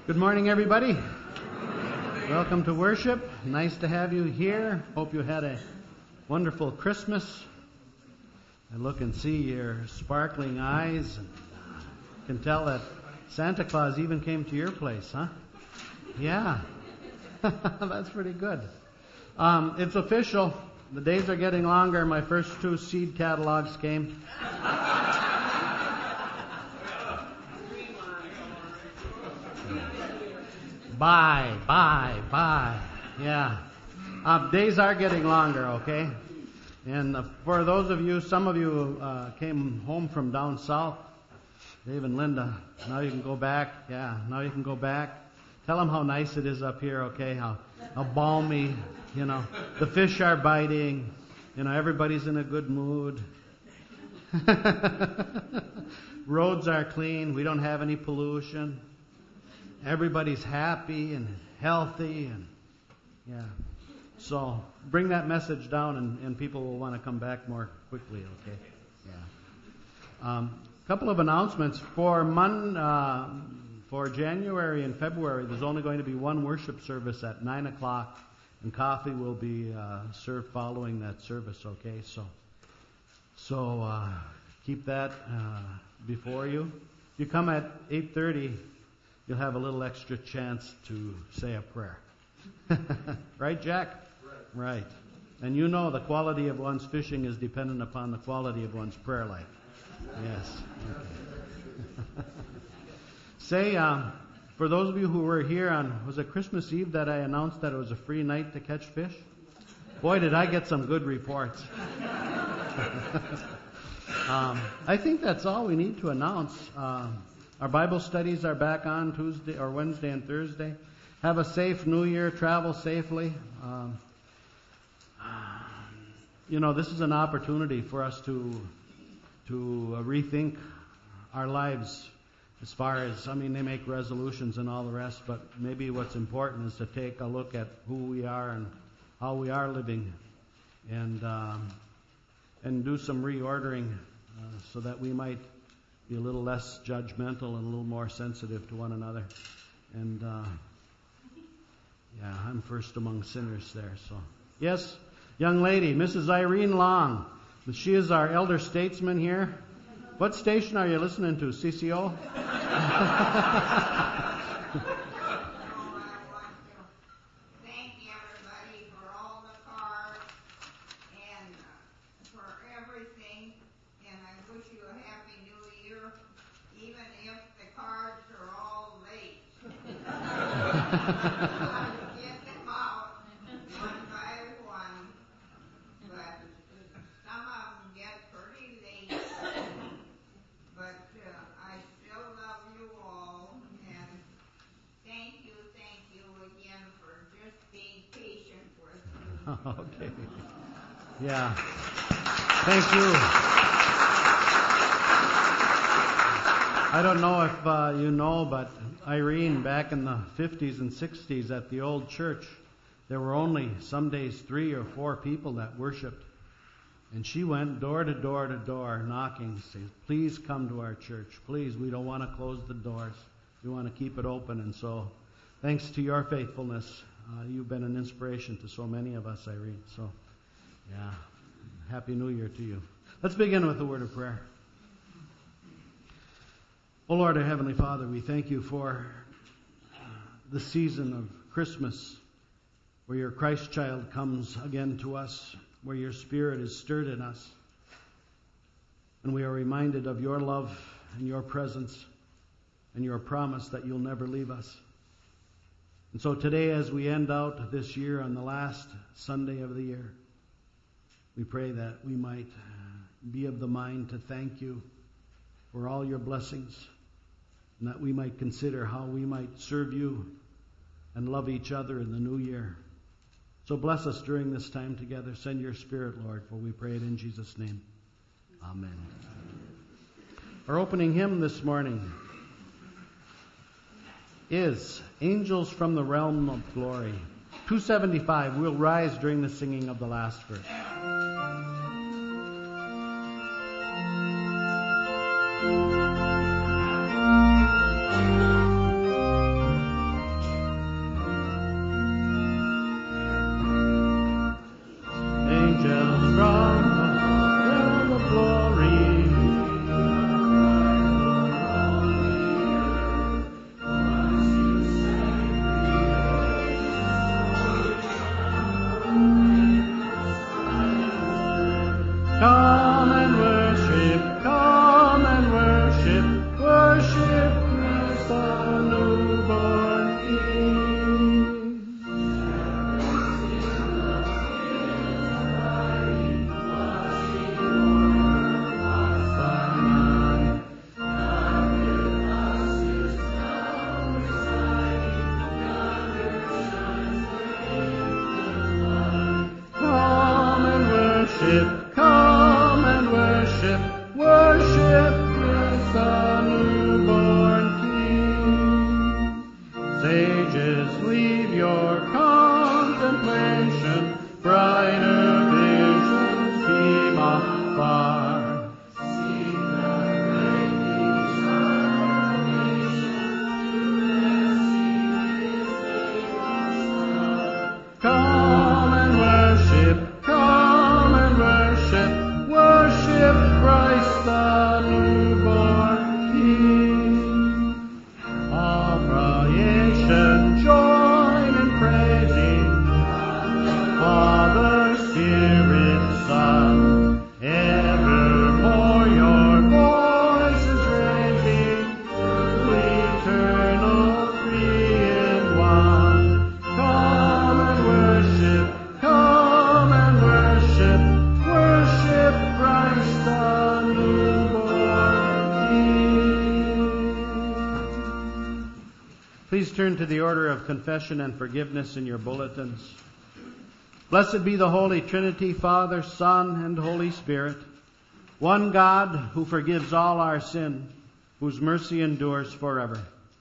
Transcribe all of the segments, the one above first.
Good morning, everybody. Welcome to worship. Nice to have you here. Hope you had a wonderful Christmas. I look and see your sparkling eyes and can tell that Santa Claus even came to your place, huh? Yeah. That's pretty good. It's official. The days are getting longer. My first 2 seed catalogs came. Bye. Yeah. Days are getting longer, okay? And for those of you, some of you came home from down south, Dave and Linda, now you can go back. Yeah, now you can go back. Tell them how nice it is up here, okay? How balmy, the fish are biting, everybody's in a good mood. Roads are clean. We don't have any pollution. Everybody's happy and healthy, and yeah. So bring that message down, and people will want to come back more quickly. Okay. Yeah. Couple of announcements for January and February. There's only going to be one worship service at 9:00, and coffee will be served following that service. Okay. So keep that before you. If you come at 8:30. You'll have a little extra chance to say a prayer. Right, Jack? Right. And the quality of one's fishing is dependent upon the quality of one's prayer life. Yes. Okay. Say, for those of you who were here was it Christmas Eve that I announced that it was a free night to catch fish? Boy, did I get some good reports. I think that's all we need to announce. Our Bible studies are back on Tuesday or Wednesday and Thursday. Have a safe New Year. Travel safely. This is an opportunity for us to rethink our lives as far as, they make resolutions and all the rest, but maybe what's important is to take a look at who we are and how we are living and do some reordering so that we might be a little less judgmental and a little more sensitive to one another. And, I'm first among sinners there. So, yes, young lady, Mrs. Irene Long. She is our elder statesman here. What station are you listening to, CCO? Get them out one by one, but some of them get pretty late. But I still love you all, and thank you again for just being patient with me. Okay. Yeah. Thank you. I don't know if you know, but Irene, back in the 50s and 60s at the old church, there were only some days 3 or 4 people that worshiped. And she went door to door to door knocking, saying, please come to our church. Please, we don't want to close the doors. We want to keep it open. And so, thanks to your faithfulness, you've been an inspiration to so many of us, Irene. So, yeah, Happy New Year to you. Let's begin with a word of prayer. Oh Lord, our Heavenly Father, we thank you for the season of Christmas, where your Christ child comes again to us, where your Spirit is stirred in us, and we are reminded of your love and your presence and your promise that you'll never leave us. And so today, as we end out this year on the last Sunday of the year, we pray that we might be of the mind to thank you for all your blessings, and that we might consider how we might serve you and love each other in the new year. So bless us during this time together. Send your Spirit, Lord, for we pray it in Jesus' name. Amen. Our opening hymn this morning is Angels from the Realm of Glory. 275. We'll rise during the singing of the last verse. worship, come and worship, worship with the newborn King. Sages, leave your contemplation, brighter visions beam afar. Come and worship, worship Christ the newborn King. All creation join in praising Father, Spirit, Son. Evermore your voice is raising to eternal three in one. Come and worship, worship Christ the newborn King. Please turn to the order of confession and forgiveness in your bulletins. Blessed be the Holy Trinity, Father, Son, and Holy Spirit, one God who forgives all our sin, whose mercy endures forever.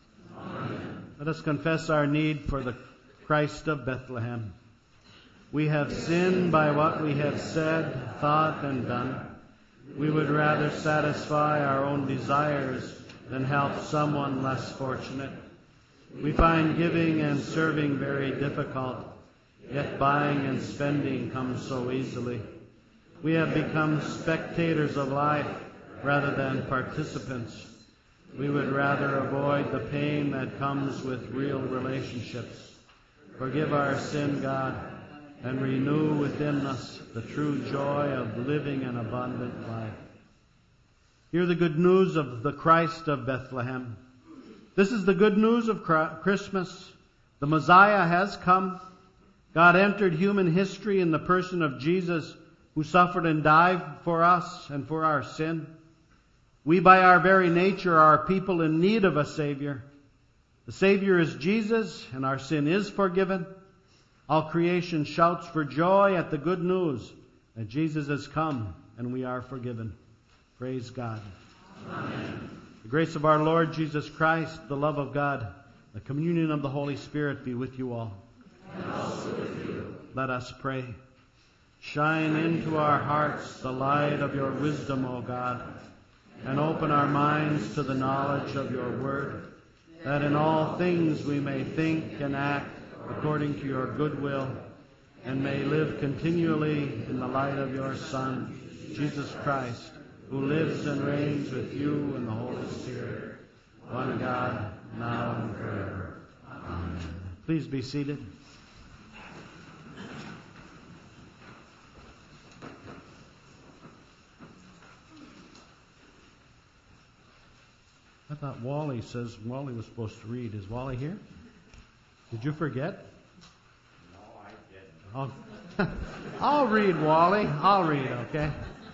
Amen. Let us confess our need for the Christ of Bethlehem. We have sinned by what we have said, thought, and done. We would rather satisfy our own desires than help someone less fortunate. We find giving and serving very difficult, yet buying and spending comes so easily. We have become spectators of life rather than participants. We would rather avoid the pain that comes with real relationships. Forgive our sin, God, and renew within us the true joy of living an abundant life. Hear the good news of the Christ of Bethlehem. This is the good news of Christmas. The Messiah has come. God entered human history in the person of Jesus, who suffered and died for us and for our sin. We, by our very nature, are people in need of a Savior. The Savior is Jesus, and our sin is forgiven. All creation shouts for joy at the good news that Jesus has come and we are forgiven. Praise God. Amen. The grace of our Lord Jesus Christ, the love of God, the communion of the Holy Spirit be with you all. And also with you. Let us pray. Shine into our hearts the light of your wisdom, O God, and open our minds to the knowledge of your word, that in all things we may think and act according to your good will, and may live continually in the light of your Son, Jesus Christ, who lives and reigns with you in the Holy Spirit, one God, now and forever. Amen. Please be seated. I thought Wally was supposed to read. Is Wally here? Did you forget? No, I didn't. I'll read, Wally. I'll read, okay?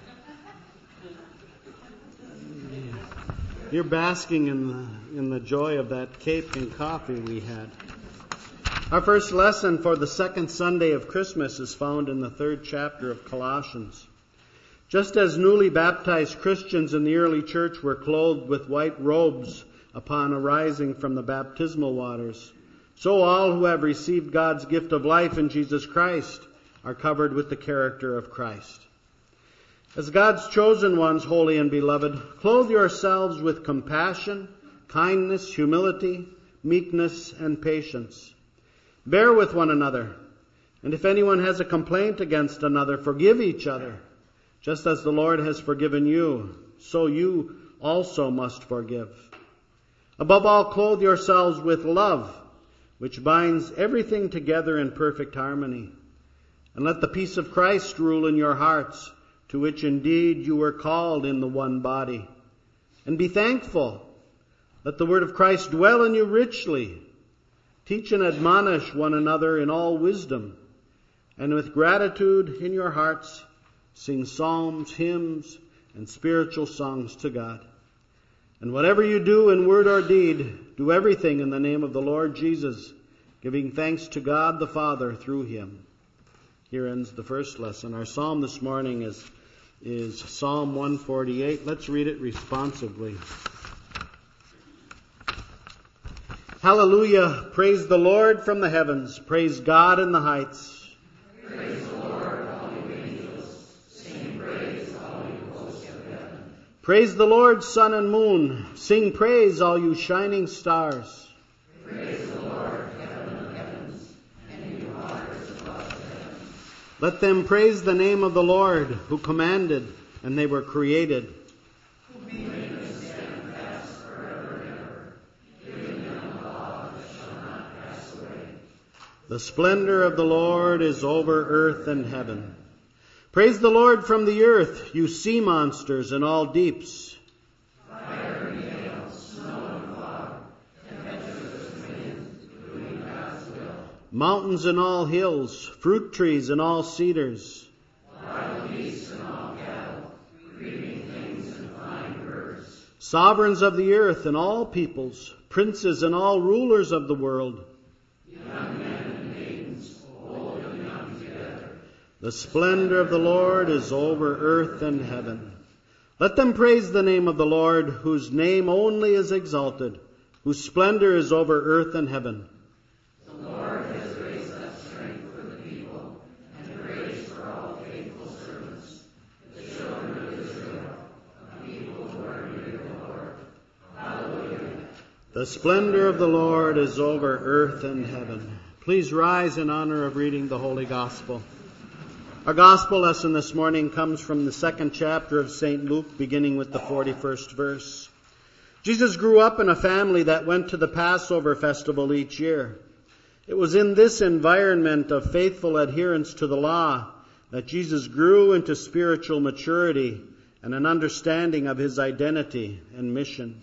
You're basking in the joy of that cake and coffee we had. Our first lesson for the second Sunday of Christmas is found in the 3rd chapter of Colossians. Just as newly baptized Christians in the early church were clothed with white robes upon arising from the baptismal waters, so all who have received God's gift of life in Jesus Christ are covered with the character of Christ. As God's chosen ones, holy and beloved, clothe yourselves with compassion, kindness, humility, meekness, and patience. Bear with one another, and if anyone has a complaint against another, forgive each other. Just as the Lord has forgiven you, so you also must forgive. Above all, clothe yourselves with love, which binds everything together in perfect harmony. And let the peace of Christ rule in your hearts, to which indeed you were called in the one body. And be thankful. Let the word of Christ dwell in you richly. Teach and admonish one another in all wisdom, and with gratitude in your hearts, sing psalms, hymns, and spiritual songs to God. And whatever you do in word or deed, do everything in the name of the Lord Jesus, giving thanks to God the Father through him. Here ends the first lesson. Our psalm this morning is Psalm 148. Let's read it responsively. Hallelujah! Praise the Lord from the heavens. Praise God in the heights. Praise the Lord, all you angels. Sing praise, all you hosts of heaven. Praise the Lord, sun and moon. Sing praise, all you shining stars. Praise the Lord, heaven of heavens, and you waters above heaven. Let them praise the name of the Lord, who commanded, and they were created. Who made them stand fast forever and ever, giving them a law that shall not pass away. The splendor of the Lord is over earth and heaven. Praise the Lord from the earth, you sea monsters and all deeps. Fire and hail, snow and fog, tempestuous winds, doing God's will. Mountains and all hills, fruit trees and all cedars. Wild beasts and all cattle, creeping things and flying birds. Sovereigns of the earth and all peoples, princes and all rulers of the world. Young men and maidens, old and young together. The splendor of the Lord is over earth and heaven. Let them praise the name of the Lord, whose name only is exalted, whose splendor is over earth and heaven. The Lord has raised up strength for the people, and grace for all faithful servants, the children of Israel, a people who are near the Lord. Hallelujah. The splendor of the Lord is over earth and heaven. Please rise in honor of reading the Holy Gospel. Our Gospel lesson this morning comes from the 2nd chapter of St. Luke, beginning with the 41st verse. Jesus grew up in a family that went to the Passover festival each year. It was in this environment of faithful adherence to the law that Jesus grew into spiritual maturity and an understanding of his identity and mission.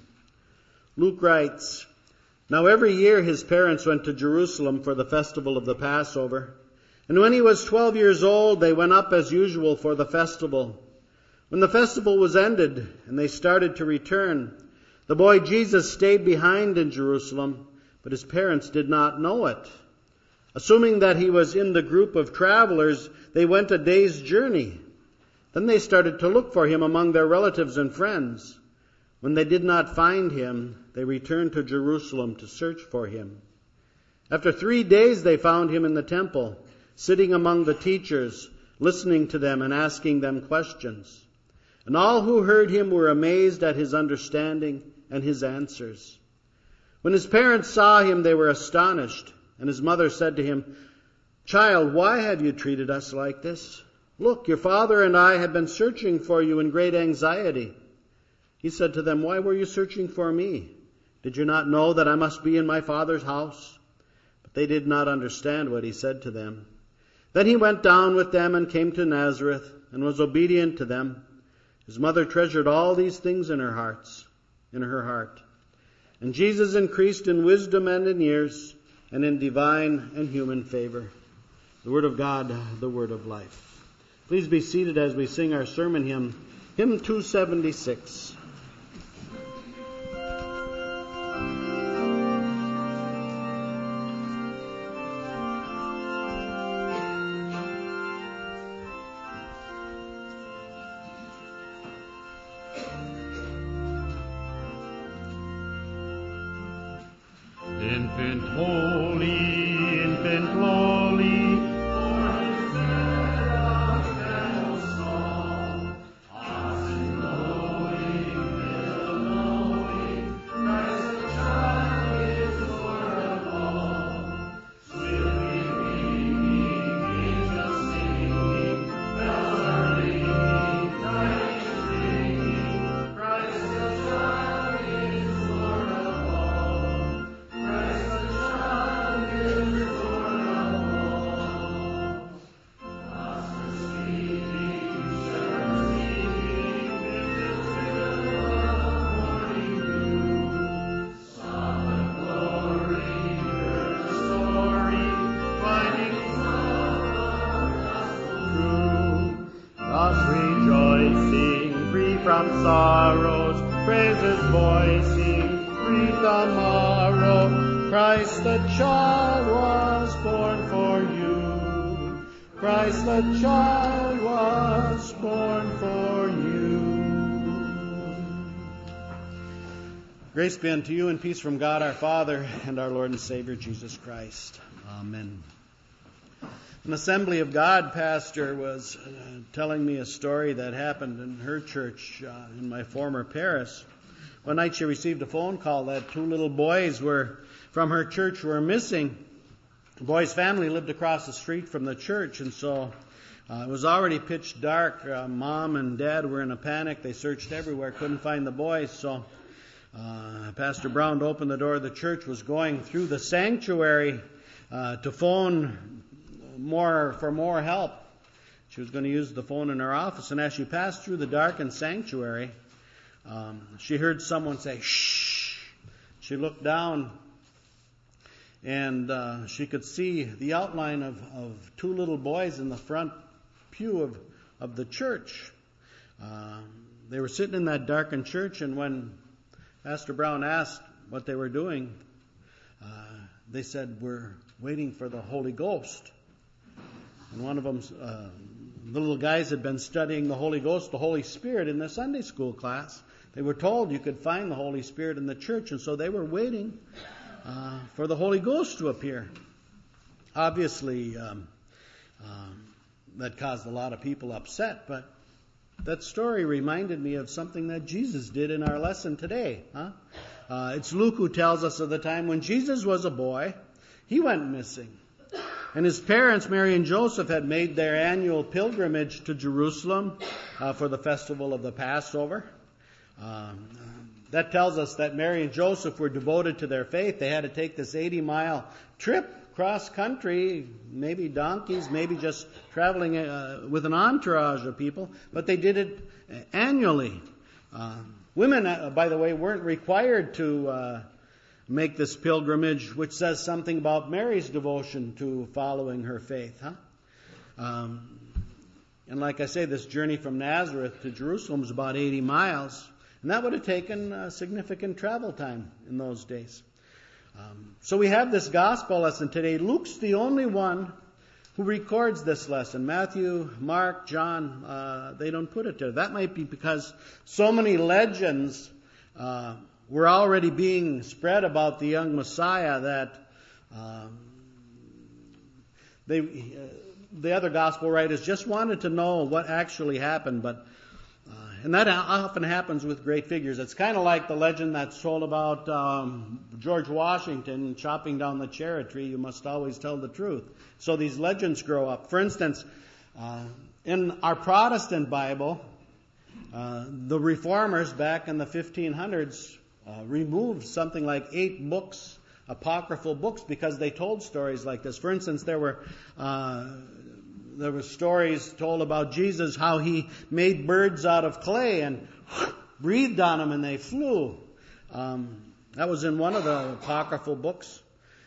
Luke writes, "Now every year his parents went to Jerusalem for the festival of the Passover. And when he was 12 years old, they went up as usual for the festival. When the festival was ended and they started to return, the boy Jesus stayed behind in Jerusalem, but his parents did not know it. Assuming that he was in the group of travelers, they went a day's journey. Then they started to look for him among their relatives and friends. When they did not find him, they returned to Jerusalem to search for him. After 3 days they found him in the temple, sitting among the teachers, listening to them and asking them questions. And all who heard him were amazed at his understanding and his answers. When his parents saw him, they were astonished. And his mother said to him, 'Child, why have you treated us like this? Look, your father and I have been searching for you in great anxiety.' He said to them, 'Why were you searching for me? Did you not know that I must be in my Father's house?' But they did not understand what he said to them. Then he went down with them and came to Nazareth and was obedient to them. His mother treasured all these things in her heart. And Jesus increased in wisdom and in years and in divine and human favor." The word of God, the word of life. Please be seated as we sing our sermon hymn, hymn 276. Infant holy, infant lowly, for his death and song. Oxen lowing, middle lowing, Christ the child is Lord of all. Swiftly ringing, angels singing, bells are ringing, night is ringing, Christ the child is Lord of all. Christ the child is Lord of all. Gospel sleeping, shepherds sleeping, victims fill of morning dew. Song of glory, heard the story, finding love of gospel true. Thus rejoicing, free from sorrows, praises voicing, breathe the morrow. Christ the child was born for you. Christ the child was born for you. Grace be unto you and peace from God our Father and our Lord and Savior Jesus Christ. Amen. An Assembly of God pastor was telling me a story that happened in her church in my former parish. One night she received a phone call that 2 little boys from her church were missing. The boy's family lived across the street from the church, and so it was already pitch dark. Mom and Dad were in a panic. They searched everywhere, couldn't find the boys. So Pastor Brown opened the door of the church, was going through the sanctuary to phone for more help. She was going to use the phone in her office, and as she passed through the darkened sanctuary, she heard someone say, "Shh." She looked down, and she could see the outline of 2 little boys in the front pew of the church. They were sitting in that darkened church, and when Pastor Brown asked what they were doing, they said, "We're waiting for the Holy Ghost." And one of them, the little guys had been studying the Holy Ghost, the Holy Spirit, in their Sunday school class. They were told you could find the Holy Spirit in the church, and so they were waiting for the Holy Ghost to appear. Obviously, that caused a lot of people upset, but that story reminded me of something that Jesus did in our lesson today. It's Luke who tells us of the time when Jesus was a boy. He went missing. And his parents, Mary and Joseph, had made their annual pilgrimage to Jerusalem for the festival of the Passover. That tells us that Mary and Joseph were devoted to their faith. They had to take this 80-mile trip cross country, maybe donkeys, maybe just traveling with an entourage of people, but they did it annually. Women, by the way, weren't required to make this pilgrimage, which says something about Mary's devotion to following her faith. And like I say, this journey from Nazareth to Jerusalem is about 80 miles, and that would have taken significant travel time in those days. So we have this gospel lesson today. Luke's the only one who records this lesson. Matthew, Mark, John, they don't put it there. That might be because so many legends were already being spread about the young Messiah that the other gospel writers just wanted to know what actually happened. And that often happens with great figures. It's kind of like the legend that's told about George Washington chopping down the cherry tree. You must always tell the truth. So these legends grow up. For instance, in our Protestant Bible, the Reformers back in the 1500s removed something like 8 books, apocryphal books, because they told stories like this. For instance, there were stories told about Jesus, how he made birds out of clay and breathed on them and they flew. That was in one of the apocryphal books.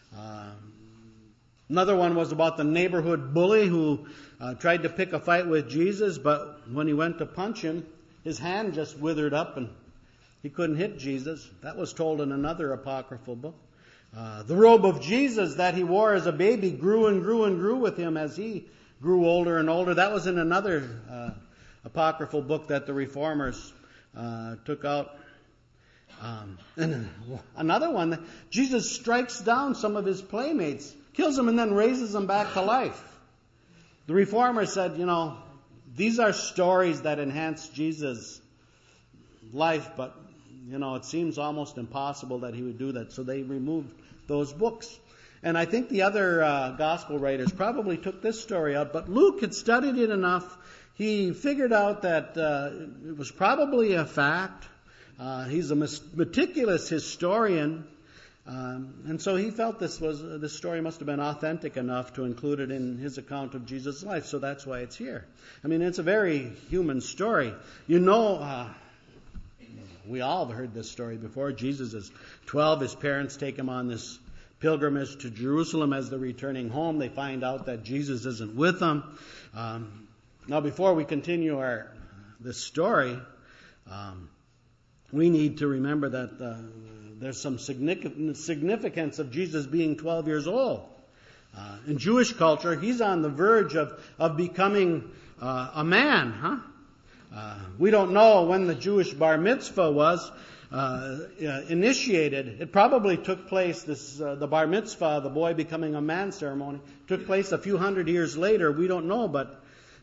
Another one was about the neighborhood bully who tried to pick a fight with Jesus, but when he went to punch him, his hand just withered up and he couldn't hit Jesus. That was told in another apocryphal book. The robe of Jesus that he wore as a baby grew and grew and grew with him as he grew older and older. That was in another apocryphal book that the Reformers took out. And another one, Jesus strikes down some of his playmates, kills them, and then raises them back to life. The Reformers said, these are stories that enhance Jesus' life, but, it seems almost impossible that he would do that. So they removed those books. And I think the other gospel writers probably took this story out, but Luke had studied it enough. He figured out that it was probably a fact. He's a meticulous historian. And so he felt this story must have been authentic enough to include it in his account of Jesus' life. So that's why it's here. I mean, it's a very human story. We all have heard this story before. Jesus is 12. His parents take him on this pilgrimage to Jerusalem. As they're returning home, they find out that Jesus isn't with them. Now, before we continue this story, we need to remember that there's some significance of Jesus being 12 years old. In Jewish culture, he's on the verge of becoming a man, huh? We don't know when the Jewish bar mitzvah was initiated. It probably took place, the bar mitzvah, the boy becoming a man ceremony, took place a few hundred years later. We don't know, but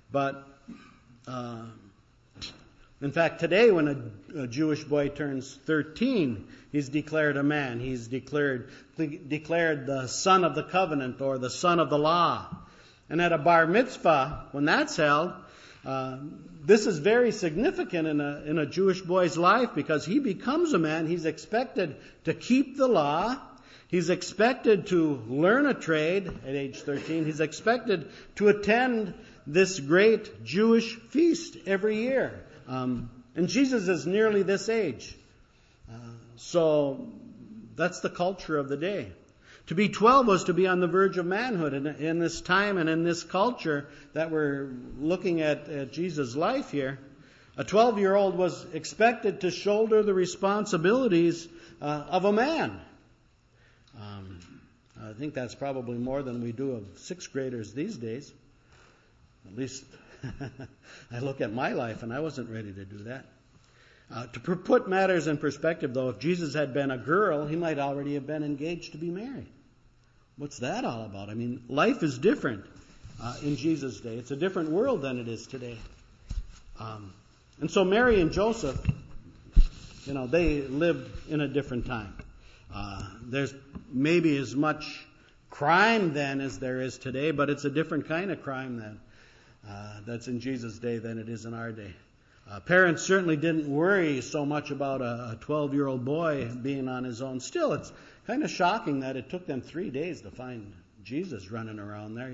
in fact, today when a Jewish boy turns 13, he's declared a man. He's declared the son of the covenant or the son of the law. And at a bar mitzvah, when that's held, this is very significant in a Jewish boy's life because he becomes a man. He's expected to keep the law. He's expected to learn a trade at age 13. He's expected to attend this great Jewish feast every year. And Jesus is nearly this age. So that's the culture of the day. To be 12 was to be on the verge of manhood. And in this time and in this culture that we're looking at Jesus' life here, a 12-year-old was expected to shoulder the responsibilities of a man. I think that's probably more than we do of sixth graders these days. At least I look at my life and I wasn't ready to do that. To put matters in perspective, though, if Jesus had been a girl, he might already have been engaged to be married. What's that all about? I mean, life is different in Jesus' day. It's a different world than it is today. And so Mary and Joseph, they lived in a different time. There's maybe as much crime then as there is today, but it's a different kind of crime then that's in Jesus' day than it is in our day. Parents certainly didn't worry so much about a 12-year-old boy being on his own. Still, it's kind of shocking that it took them 3 days to find Jesus running around there,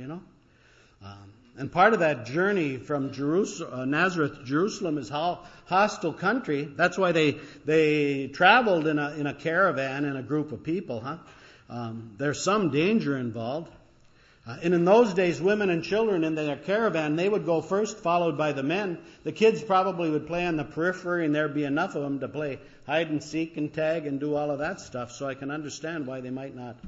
And part of that journey from Nazareth to Jerusalem is hostile country. That's why they traveled in a caravan in a group of people, huh? There's some danger involved. And in those days, women and children in their caravan, they would go first, followed by the men. The kids probably would play on the periphery, and there'd be enough of them to play hide and seek and tag and do all of that stuff. So I can understand why they might not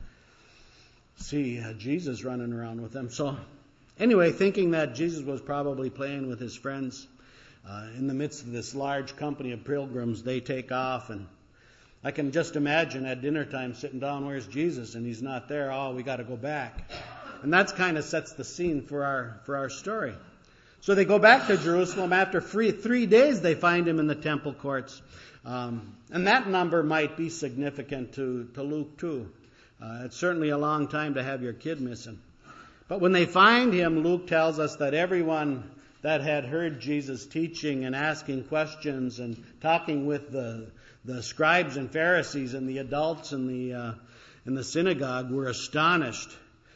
see Jesus running around with them. So anyway, thinking that Jesus was probably playing with his friends, in the midst of this large company of pilgrims, they take off, and I can just imagine at dinner time sitting down, where's Jesus? And he's not there. Oh, we got to go back. And that kind of sets the scene for our story. So they go back to Jerusalem. After 3 days, they find him in the temple courts. And that number might be significant to Luke too. It's certainly a long time to have your kid missing. But when they find him, Luke tells us that everyone that had heard Jesus teaching and asking questions and talking with the scribes and Pharisees and the adults in the synagogue were astonished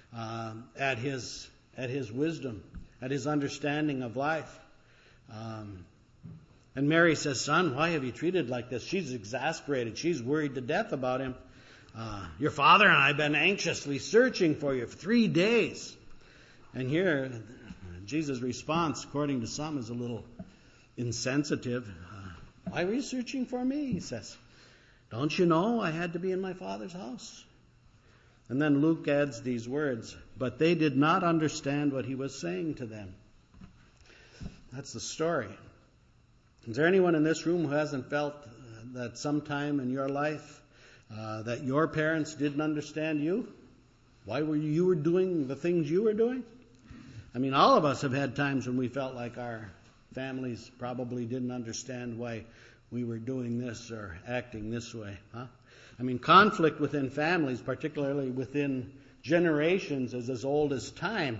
at his wisdom, at his understanding of life. And Mary says, "Son, why have you treated like this?" She's exasperated. She's worried to death about him. Your father and I have been anxiously searching for you for 3 days. And here, Jesus' response, according to some, is a little insensitive. Why were you searching for me? He says. Don't you know I had to be in my Father's house? And then Luke adds these words, but they did not understand what he was saying to them. That's the story. Is there anyone in this room who hasn't felt that sometime in your life that your parents didn't understand you? Why you were doing the things you were doing? I mean, all of us have had times when we felt like our families probably didn't understand why we were doing this or acting this way, huh? I mean, conflict within families, particularly within generations, is as old as time.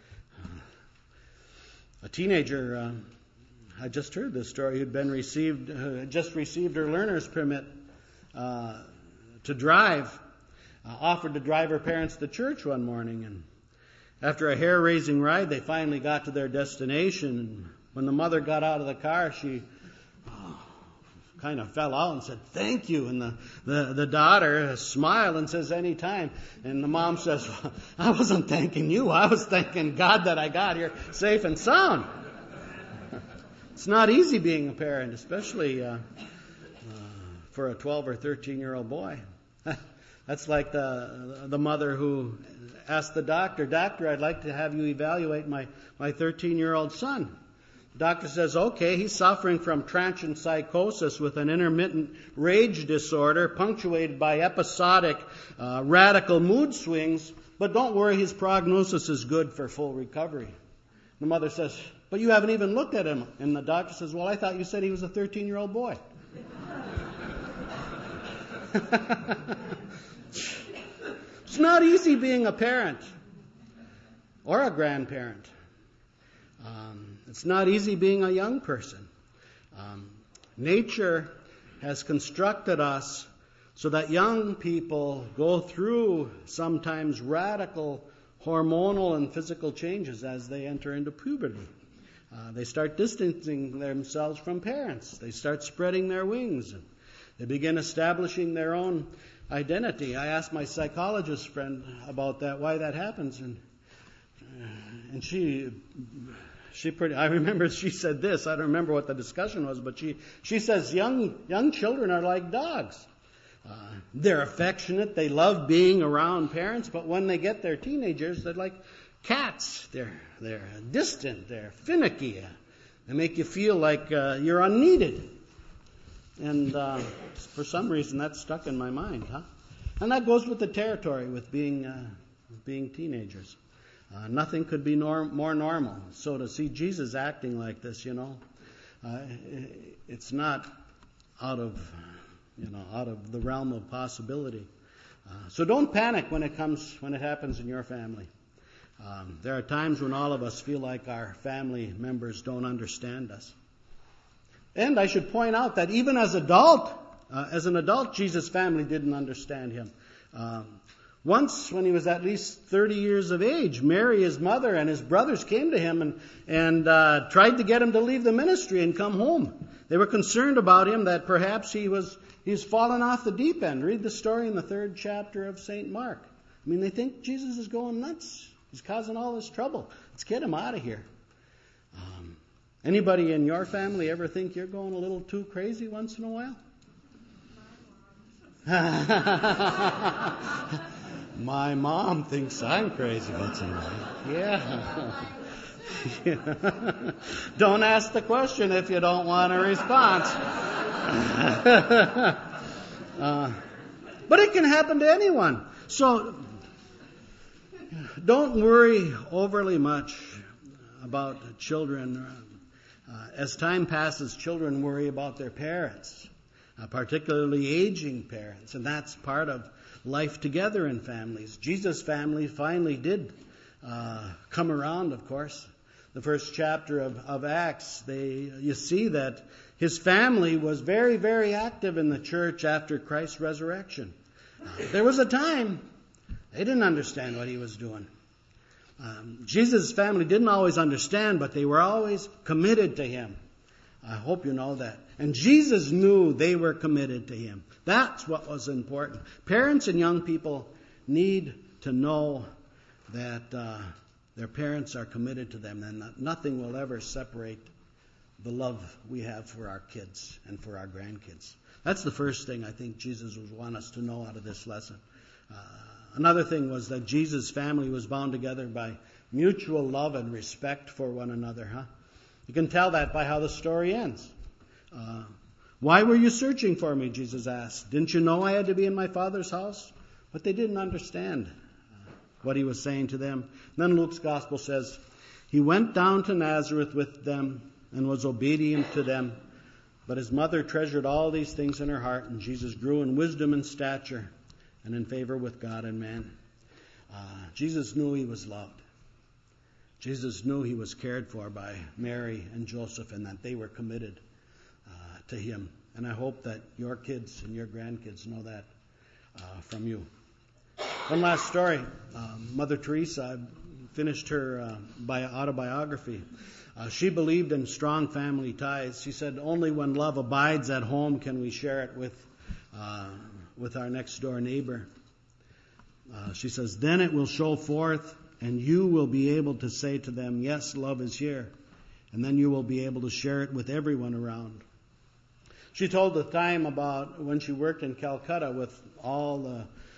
A teenager, I just heard this story, who'd just received her learner's permit to drive, offered to drive her parents to church one morning. And after a hair-raising ride, they finally got to their destination. And when the mother got out of the car, she kind of fell out and said, "Thank you." And the daughter smiled and says, "Anytime." And the mom says, "Well, I wasn't thanking you. I was thanking God that I got here safe and sound." It's not easy being a parent, especially for a 12 or 13-year-old boy. That's like the mother who asked the doctor, "Doctor, I'd like to have you evaluate my 13-year-old son." The doctor says, "Okay, he's suffering from transient psychosis with an intermittent rage disorder punctuated by episodic radical mood swings, but don't worry, his prognosis is good for full recovery." The mother says, "But you haven't even looked at him." And the doctor says, "Well, I thought you said he was a 13-year-old boy." It's not easy being a parent or a grandparent. It's not easy being a young person. Nature has constructed us so that young people go through sometimes radical hormonal and physical changes as they enter into puberty. They start distancing themselves from parents. They start spreading their wings. And they begin establishing their own identity. I asked my psychologist friend about that, why that happens, and she I remember she said this. I don't remember what the discussion was, but she says young children are like dogs. They're affectionate. They love being around parents, but when they get their teenagers, they're like cats. They're distant. They're finicky. They make you feel like you're unneeded. And for some reason, that's stuck in my mind, huh? And that goes with the territory with being teenagers. Nothing could be more normal. So to see Jesus acting like this, it's not out of the realm of possibility. So don't panic when it happens in your family. There are times when all of us feel like our family members don't understand us. And I should point out that even as an adult, Jesus' family didn't understand him. Once, when he was at least 30 years of age, Mary, his mother, and his brothers came to him and tried to get him to leave the ministry and come home. They were concerned about him, that perhaps he's fallen off the deep end. Read the story in the 3rd chapter of St. Mark. I mean, they think Jesus is going nuts. He's causing all this trouble. Let's get him out of here. Anybody in your family ever think you're going a little too crazy once in a while? My mom thinks I'm crazy once in a while. Yeah. Don't ask the question if you don't want a response. But it can happen to anyone. So don't worry overly much about children. As time passes, children worry about their parents, particularly aging parents, and that's part of life together in families. Jesus' family finally did come around, of course. The 1st chapter of Acts, you see that his family was very, very active in the church after Christ's resurrection. There was a time they didn't understand what he was doing. Jesus' family didn't always understand, but they were always committed to him. I hope you know that. And Jesus knew they were committed to him. That's what was important. Parents and young people need to know that their parents are committed to them, and that nothing will ever separate the love we have for our kids and for our grandkids. That's the first thing I think Jesus would want us to know out of this lesson. Another thing was that Jesus' family was bound together by mutual love and respect for one another. You can tell that by how the story ends. Why were you searching for me? Jesus asked. Didn't you know I had to be in my Father's house? But they didn't understand what he was saying to them. Then Luke's gospel says, he went down to Nazareth with them and was obedient to them. But his mother treasured all these things in her heart, and Jesus grew in wisdom and stature and in favor with God and man. Jesus knew he was loved. Jesus knew he was cared for by Mary and Joseph, and that they were committed to him. And I hope that your kids and your grandkids know that from you. One last story. Mother Teresa finished her autobiography. She believed in strong family ties. She said, only when love abides at home can we share it with our next door neighbor. She says, then it will show forth, and you will be able to say to them, yes, love is here. And then you will be able to share it with everyone around. She told the time about when she worked in Calcutta with all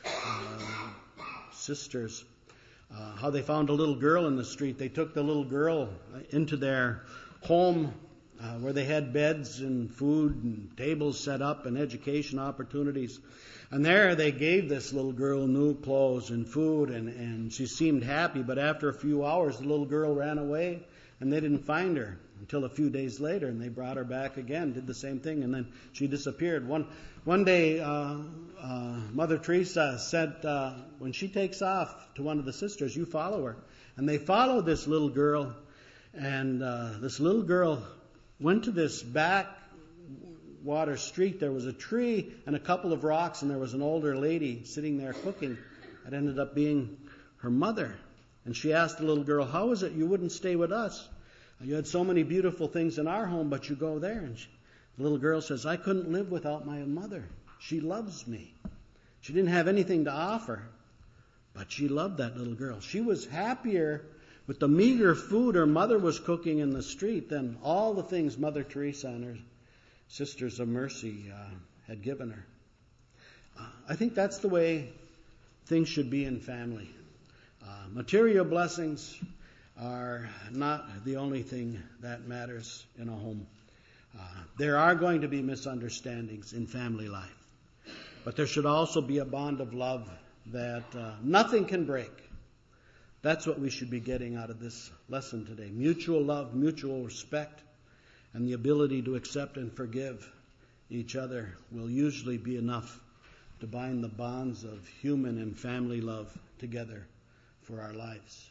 sisters, how they found a little girl in the street. They took the little girl into their home where they had beds and food and tables set up and education opportunities. And there they gave this little girl new clothes and food, and she seemed happy. But after a few hours, the little girl ran away, and they didn't find her until a few days later. And they brought her back again, did the same thing, and then she disappeared. One day, Mother Teresa said, when she takes off to one of the sisters, you follow her. And they followed this little girl, and this little girl went to this backwater street. There was a tree and a couple of rocks, and there was an older lady sitting there cooking. It ended up being her mother. And she asked the little girl, how is it you wouldn't stay with us? You had so many beautiful things in our home, but you go there. And the little girl says, I couldn't live without my mother. She loves me. She didn't have anything to offer, but she loved that little girl. She was happier with the meager food her mother was cooking in the street than all the things Mother Teresa and her Sisters of Mercy had given her. I think that's the way things should be in family. Material blessings are not the only thing that matters in a home. There are going to be misunderstandings in family life, but there should also be a bond of love that nothing can break. That's what we should be getting out of this lesson today. Mutual love, mutual respect, and the ability to accept and forgive each other will usually be enough to bind the bonds of human and family love together for our lives.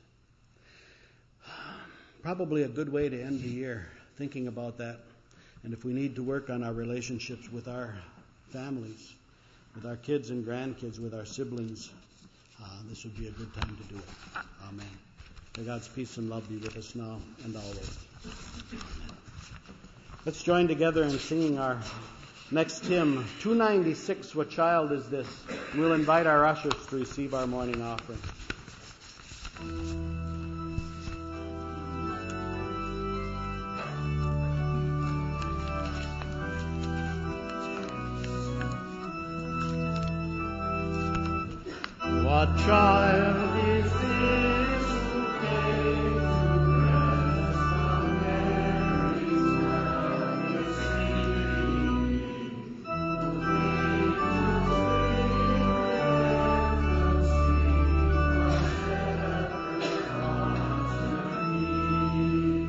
Probably a good way to end the year, thinking about that. And if we need to work on our relationships with our families, with our kids and grandkids, with our siblings, this would be a good time to do it. Amen. May God's peace and love be with us now and always. Let's join together in singing our next hymn, 296, What Child Is This? We'll invite our ushers to receive our morning offering. What child is this who came to rest on Mary's mother's feet? Who came to bring her the seed of shepherd's arms to me?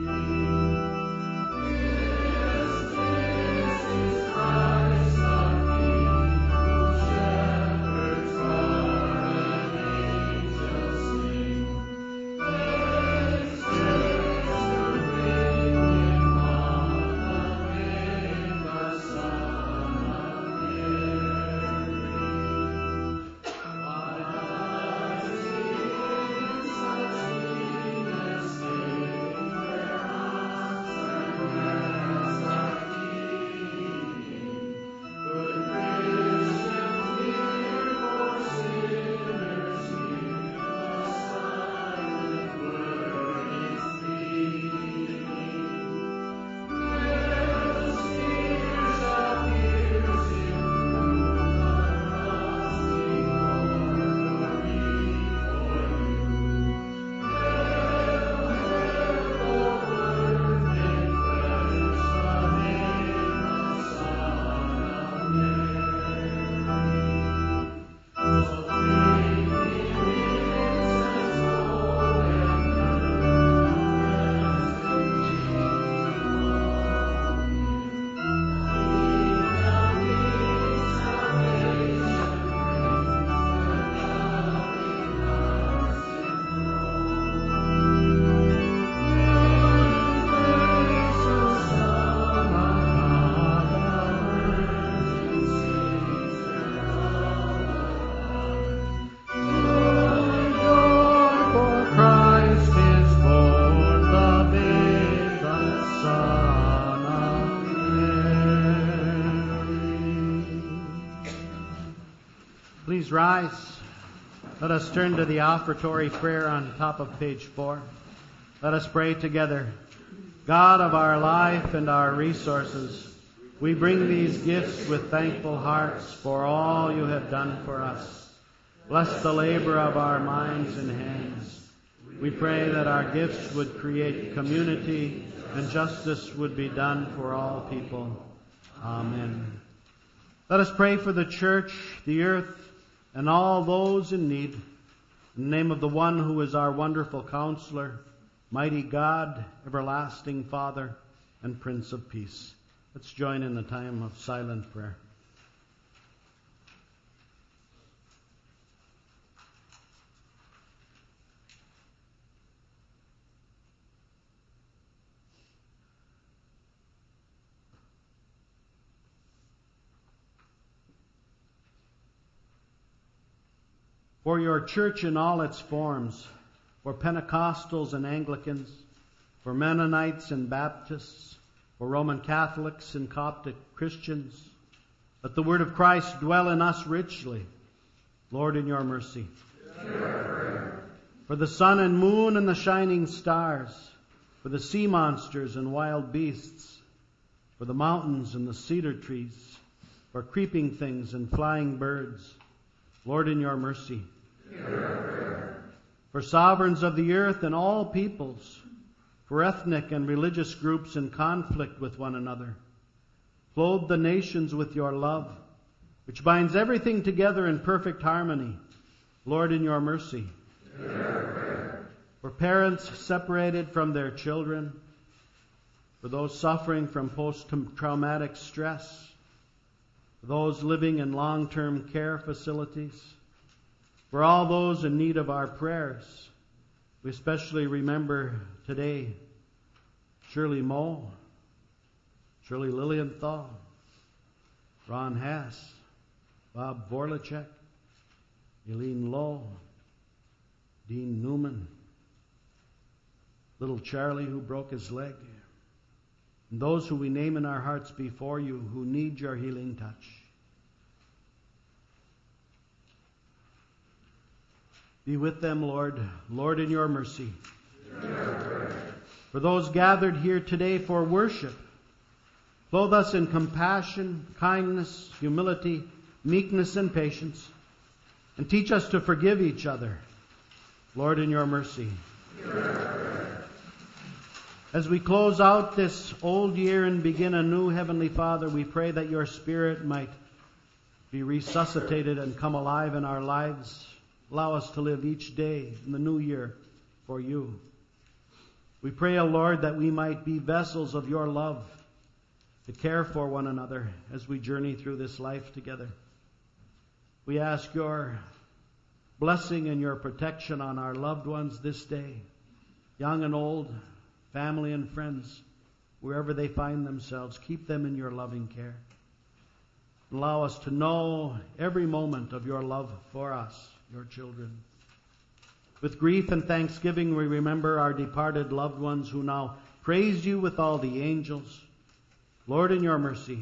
This is Christ our King, whose shepherds are angels sing. Praise to bring him on the name, the Son of Mary. Why does he in such needness stay where hearts and hands are keen? Good Christians, hear, for sinners hear, the silent word is pleading. Where the spear shall pierce him through, the cross he bore for me, for you. Hail, hail, the Word made flesh, the name, the Son of Mary. So bring me incense, gold, and myrrh, and for Christ is born, the babe, the Son of Mary. Please rise. Let us turn to the offertory prayer on top of page 4. Let us pray together. God of our life and our resources, we bring these gifts with thankful hearts for all you have done for us. Bless the labor of our minds and hands. We pray that our gifts would create community and justice would be done for all people. Amen. Let us pray for the church, the earth, and all those in need. In the name of the one who is our wonderful counselor, mighty God, everlasting Father, and Prince of Peace. Let's join in the time of silent prayer. For your church in all its forms, for Pentecostals and Anglicans, for Mennonites and Baptists, for Roman Catholics and Coptic Christians, let the word of Christ dwell in us richly. Lord, in your mercy. For the sun and moon and the shining stars, for the sea monsters and wild beasts, for the mountains and the cedar trees, for creeping things and flying birds, Lord, in your mercy. For sovereigns of the earth and all peoples, for ethnic and religious groups in conflict with one another, clothe the nations with your love, which binds everything together in perfect harmony, Lord, in your mercy. For parents separated from their children, for those suffering from post-traumatic stress, for those living in long-term care facilities, for all those in need of our prayers. We especially remember today Shirley Moe, Shirley Lilienthal, Ron Hass, Bob Vorlacek, Eileen Lowe, Dean Newman, little Charlie who broke his leg, and those who we name in our hearts before you who need your healing touch. Be with them, Lord. Lord, in your mercy. For those gathered here today for worship, clothe us in compassion, kindness, humility, meekness, and patience, and teach us to forgive each other. Lord, in your mercy. As we close out this old year and begin a new, Heavenly Father, we pray that your Spirit might be resuscitated and come alive in our lives. Allow us to live each day in the new year for you. We pray, O Lord, that we might be vessels of your love to care for one another as we journey through this life together. We ask your blessing and your protection on our loved ones this day, young and old, family and friends, wherever they find themselves. Keep them in your loving care. Allow us to know every moment of your love for us, your children. With grief and thanksgiving, we remember our departed loved ones who now praise you with all the angels. Lord, in your mercy.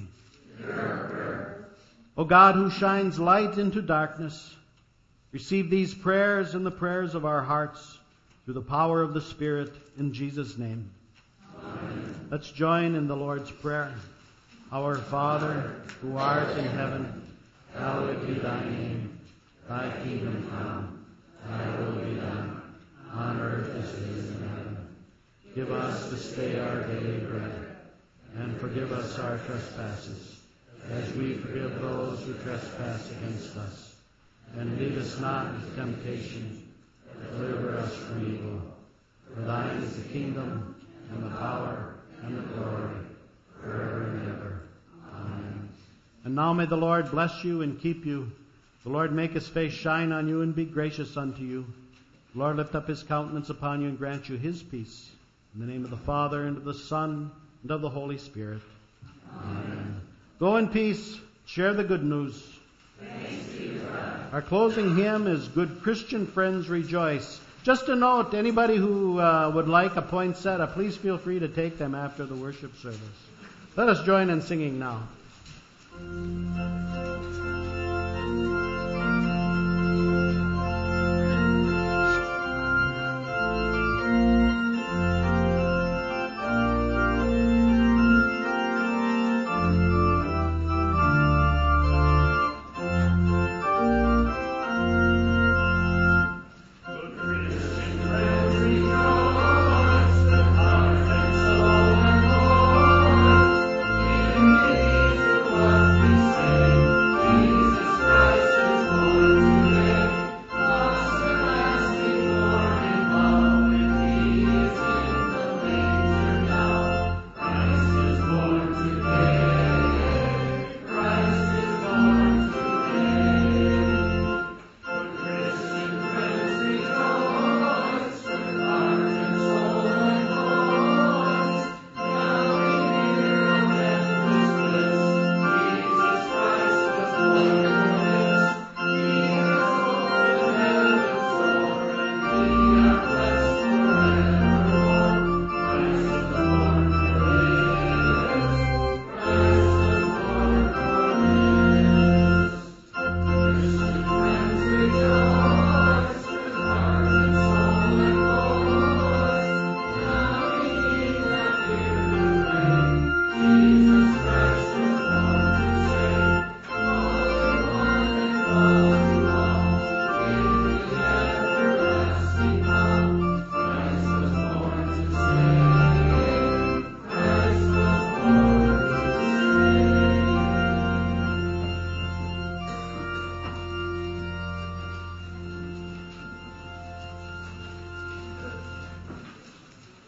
O God, who shines light into darkness, receive these prayers and the prayers of our hearts through the power of the Spirit, in Jesus' name. Amen. Let's join in the Lord's Prayer. Our Father, who art in heaven, hallowed be thy name. Thy kingdom come, thy will be done, on earth as it is in heaven. Give us this day our daily bread, and forgive us our trespasses, as we forgive those who trespass against us. And lead us not into temptation, but deliver us from evil. For thine is the kingdom, and the power, and the glory, forever and ever. Amen. And now may the Lord bless you and keep you. The Lord make his face shine on you and be gracious unto you. The Lord lift up his countenance upon you and grant you his peace. In the name of the Father, and of the Son, and of the Holy Spirit. Amen. Go in peace. Share the good news. Thanks be to God. Our closing hymn is Good Christian Friends Rejoice. Just a note, anybody who would like a poinsettia, please feel free to take them after the worship service. Let us join in singing now.